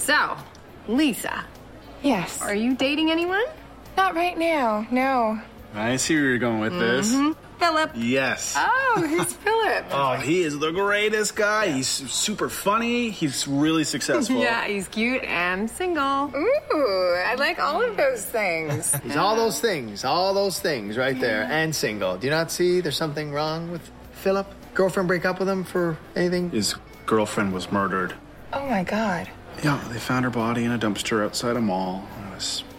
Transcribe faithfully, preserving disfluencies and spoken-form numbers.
So, Lisa. Yes. Are you dating anyone? Not right now, no. I see where you're going with this. Mm-hmm. Philip. Yes. Oh, who's Philip? Oh, he is the greatest guy. He's super funny. He's really successful. Yeah, he's cute and single. Ooh, I like all of those things. He's all those things, all those things right there, and single. Do you not see there's something wrong with Philip? Girlfriend break up with him for anything? His girlfriend was murdered. Oh, my God. Yeah, they found her body in a dumpster outside a mall. It was